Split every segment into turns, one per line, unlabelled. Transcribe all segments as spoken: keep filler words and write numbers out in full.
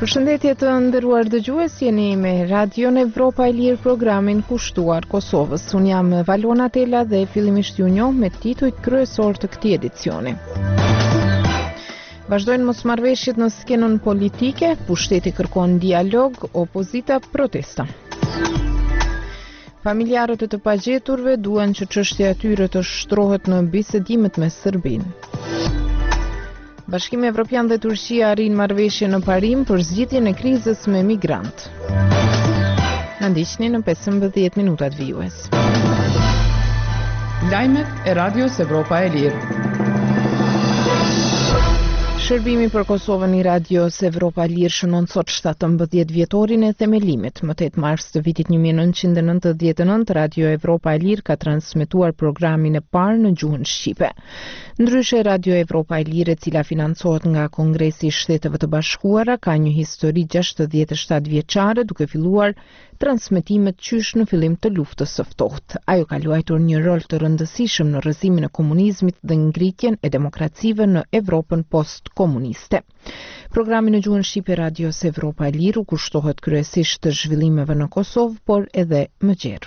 Përshëndetje të nderuar dëgjues, jeni me Radion Evropa e Lirë, programin kushtuar Kosovës. Unë jam Valona Tela dhe fillimisht ju njoh me titujt kryesor të këtij edicioni. Vazhdojnë mosmarrëveshjet në skenën politike, pushteti kërkon dialog, opozita protesta. Familjarët e të pagjeturve duan që çështja e tyre të shtrohet në bisedimet me Serbinë. Bashkimi Evropian dhe Turqia arrin marrëveshje në parim për zgjidhjen e krizës me migrant. Na ndiqni në pesëmbëdhjetë minutat vijues.
Lajmet e Radios Evropa e Lirë.
Shërbimi për Kosovën i Radios Evropa e Lirë shënon sot shtatëmbëdhjetë vjetorin e themelimit. Më tetë mars të vitit një mijë e nëntëqind e nëntëdhjetë e nëntë, Radio Evropa e Lirë ka transmetuar programin e parë në gjuhën shqipe. Ndryshe, Radio Evropa e Lirë, e cila financohet nga Kongresi i Shteteve të Bashkuara, ka një histori gjashtëdhjetë e shtatë vjeçare, duke filluar transmetimet qysh në fillim të luftës së ftohtë. Ajo ka luajtur një rol të rëndësishëm në rrëzimin e komunizmit dhe ngritjen e demokracive në Evropën post-komuniste. Programi në gjuhën shqipe Radios Evropa e Lirë kushtohet kryesisht të zhvillimeve në Kosovë, por edhe më gjerë.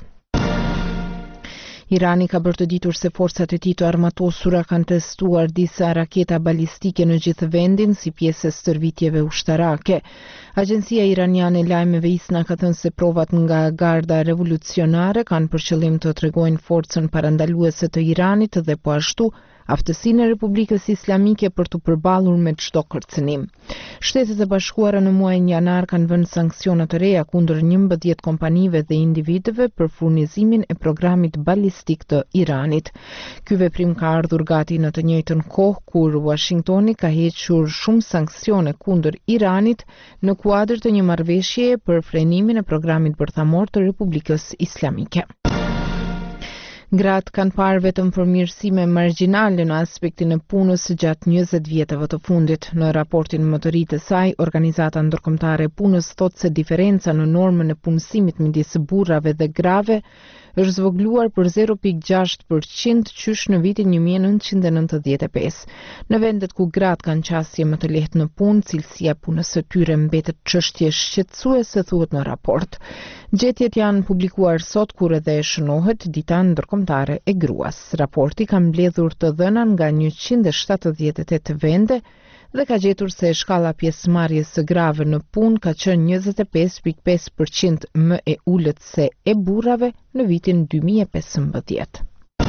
Irani ka bërë të ditur se forcat e tij të armatosura kanë testuar disa raketa balistike në gjithë vendin si pjesë e stërvitjeve ushtarake. Agjencia iraniane e lajmeve ISNA ka thënë se provat nga garda revolucionare kanë për qëllim të tregojnë forcën parandaluese të Iranit dhe po ashtu aftësinë e Republikës Islamike për të përballur me çdo kërcënim. Shtetet e Bashkuara në muajin janar kanë vënë sanksione të reja kundër njëmbëdhjetë kompanive dhe individëve për furnizimin e programit balistik të Iranit. Ky veprim ka ardhur gati në të njëjtën kohë kur Washingtoni ka hequr shumë sanksione kundër Iranit në kuadër të një marrëveshjeje për frenimin e programit bërthamor të Republikës Islamike. Gratë kanë parë vetëm përmirësime margjinale në aspektin e punës gjatë njëzet vjetëve të fundit. Në raportin më të ri të saj, Organizata Ndërkombëtare e Punës thotë se diferenca në normën e punësimit midis burrave dhe grave është zvogluar për zero pikë gjashtë përqind qysh në vitin një mijë e nëntëqind e nëntëdhjetë e pesë. Në vendet ku gratë kanë qasje më të lehtë në punë, cilësia e punës së tyre mbetet çështje shqetësuese, thuhet në raport. Gjetjet janë publikuar sot kur edhe shënohet Dita Ndërkombëtare e Gruas. Raporti ka mbledhur të dhëna nga njëqind e shtatëdhjetë e tetë vende dhe ka gjetur se shkalla pjesëmarrjes së grave në punë ka qenë njëzet e pesë pikë pesë përqind më e ulët se e burrave në vitin dy mijë e pesëmbëdhjetë.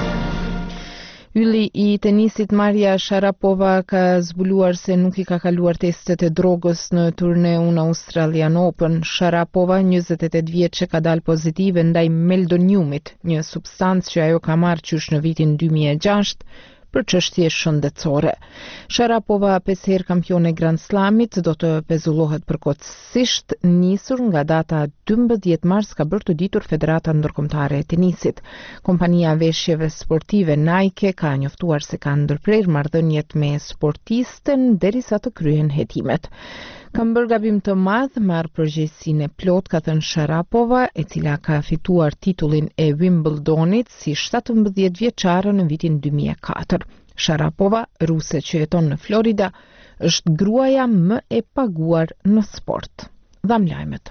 Ylli i tenisit Maria Sharapova ka zbuluar se nuk i ka kaluar testet e drogës në turneun Australian Open. Sharapova, njëzet e tetë vjeçe, ka dalë pozitive ndaj meldoniumit, një substancë që ajo ka marrë qysh në vitin dy mijë e gjashtë për çështje shëndetësore. Sharapova, pesë herë kampione Grand Slamit, do të pezullohet përkohësisht. Nisur nga data dymbëdhjetë mars ka bërë të ditur Federata Ndërkombëtare e Tenisit. Kompania veshjeve sportive Nike ka njoftuar se ka ndërprerë marrëdhëniet me sportisten derisa të kryhen hetimet. Kam bërë gabim të madh, marr përgjegjësinë e plot, ka thënë Sharapova, e cila ka fituar titullin e Wimbledonit si shtatëmbëdhjetë vjeçare në vitin dy mijë e katër. Sharapova, ruse që jeton në Florida, është gruaja më e paguar në sport. Dham lajmet.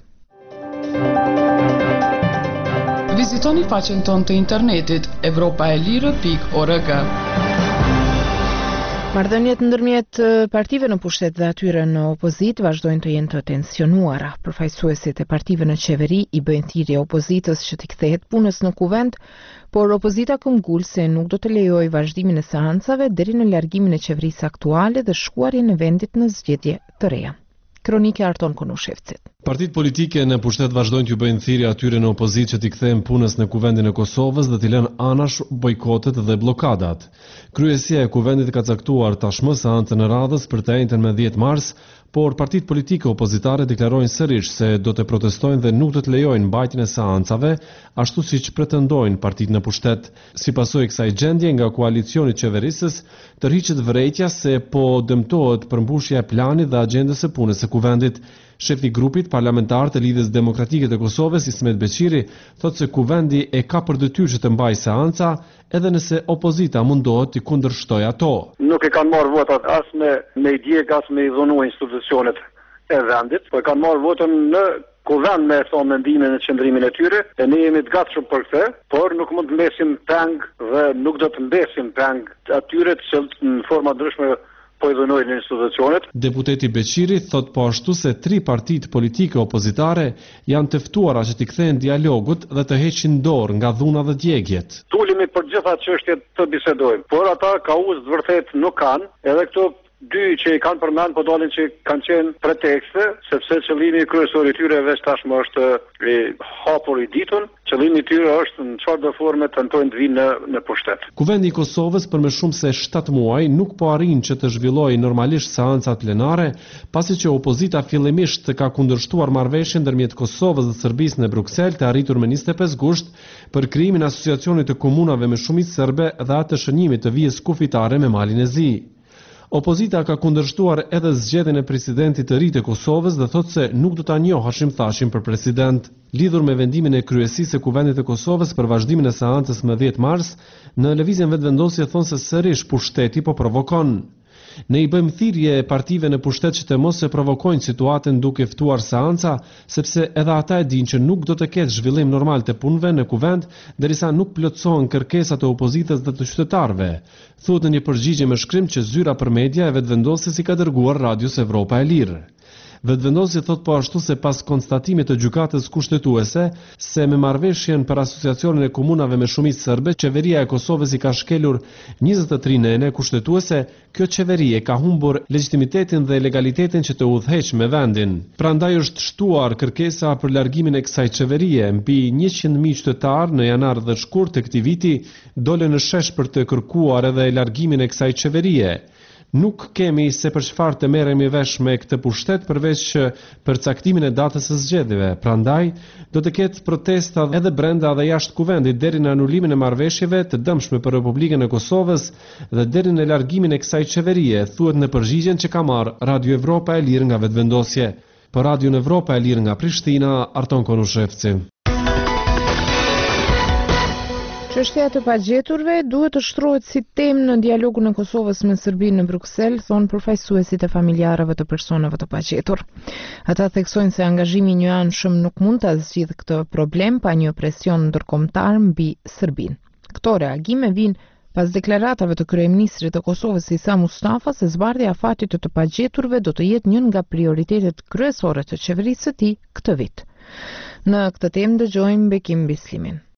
Vizitoni faqen tonë të internetit evropaelire pikë org.
Marrëdhëniet ndërmjet partive në pushtet dhe atyre në opozit vazhdojnë të jenë të tensionuara. Përfaqësuesit e partive në qeveri i bëjnë thirrje opozitës që të kthehet punës në kuvend, por opozita këmbgul se nuk do të lejojë vazhdimin e seancave deri në largimin e qeverisë aktuale dhe shkuarjen e vendit në zgjedhje të reja. Kronike Arton Konushevcit.
Partitë politike në pushtet vazhdojnë t'ju bëjnë thirrje atyre në opozit që t'i kthehen punës në kuvendin e Kosovës dhe t'i lënë anash bojkotet dhe blokadat. Kryesia e kuvendit ka caktuar tashmë seancën e radhës për të njëjtën me dhjetë mars, por partitë politike opozitare deklarojnë sërish se do të protestojnë dhe nuk do të lejojnë mbajtjen e seancave, ashtu siç pretendojnë partitë në pushtet. Si pasojë e kësaj gjendje nga koalicioni i qeverisës, tërhiqet vërejtja se po dëmtohet përmbushja e planit dhe agjendës së punës së kuvendit. Shefi i grupit parlamentar të Lidhjes Demokratike të Kosovës, Ismet Beqiri, thotë se kuvendi e ka për detyrë që të mbajë seanca edhe nëse opozita mundohet të kundërshtojë ato.
Nuk e kanë marrë votat as me me i djeg as me i dhunu institucionet e vendit, po kanë marrë votën në kuvend me thonë mendimin e qëndrimin e tyre, e ne jemi të gatshëm për këtë, por nuk mund të mbesim peng dhe nuk do të mbesim peng atyre të cilët në forma ndryshme po i dhënojnë institucionet.
Deputeti Beqiri thot po ashtu se tri partitë politike opozitare janë të ftuara që t'i kthejnë dialogut dhe të heqin dorë nga dhuna dhe djegjet.
Tulimi për gjitha çështjet të bisedojmë, por ata kauzë të vërtet nuk kanë, edhe këto dy që i kanë përmend po dalin që kanë qenë pretekste, sepse qëllimi kryesor i tyre veç tashmë është i hapur i ditun, qëllimi i tyre është në çfarë do forme tentojnë të vinë në, në pushtet.
Kuvendi i Kosovës për më shumë se shtatë muaj nuk po arrin që të zhvillojë normalisht seancat plenare, pasi që opozita fillimisht ka kundërshtuar marrëveshjen ndërmjet Kosovës dhe Serbisë në Bruksel të arritur me njëzet e pesë gusht për krijimin e asociacionit të komunave me shumicë serbe dhe atë të shënimit të vijës kufitare me Malin e Zi. Opozita ka kundërshtuar edhe zgjedhjen e presidentit të ri të Kosovës dhe thotë se nuk do ta njohë Hashim Thashin për president. Lidhur me vendimin e kryesisë së Kuvendit të Kosovës për vazhdimin e seancës më dhjetë mars, në lëvizjen vetvendosje thonë se sërish pushteti po provokon. Ne i bëjmë thirrje partive në pushtet që të mos e provokojnë situatën duke ftuar seanca, sepse edhe ata e dinë që nuk do të ketë zhvillim normal të punëve në kuvend, derisa nuk plotësohen kërkesat e opozitës dhe të qytetarëve. Thuhet në një përgjigje me shkrim që zyra për media e vetvendosjes i ka dërguar Radios Evropa e Lirë. Vetvendosja thot po ashtu se pas konstatimit të gjykatës kushtetuese se me marrëveshjen për asociacionin e komunave me shumicë serbe, qeveria e Kosovës i ka shkelur njëzet e tri nene kushtetuese, kjo qeveri e ka humbur legitimitetin dhe legalitetin që të udhëheq me vendin. Prandaj është shtuar kërkesa për largimin e kësaj qeverie. Mbi njëqind mijë qytetarë në janar dhe shkurt të këtij viti dolën në shesh për të kërkuar edhe largimin e kësaj qeverie. Nuk kemi se për çfarë të merremi vesh me këtë pushtet përveç për caktimin e datës së zgjedhjeve. Prandaj do të ketë protesta edhe brenda dhe jashtë kuvendit deri në anulimin e marrëveshjeve të dëmshme për Republikën e Kosovës dhe deri në largimin e kësaj qeverie, thuhet në përgjigjen që ka marrë Radio Evropa e Lirë nga vetvendosje. Për Radio Evropa e Lirë nga Prishtina, Arton Konushevci.
Çështja e pagjeturve duhet të shtrohet si temë në dialogun e Kosovës me Serbinë në Bruksel, thonë përfaqësuesit e familjarëve të personave të pagjetur. Ata theksojnë se angazhimi i njëanshëm nuk mund ta zgjidhë këtë problem pa një presion ndërkombëtar mbi Serbinë. Këto reagime vijnë pas deklaratave të kryeministrit të Kosovës Isa Mustafa se zbardhja e afatit të të pagjeturve do të jetë një nga prioritetet kryesore të qeverisë së tij këtë vit. Në këtë temë dëgjojmë Bekim Bislimin.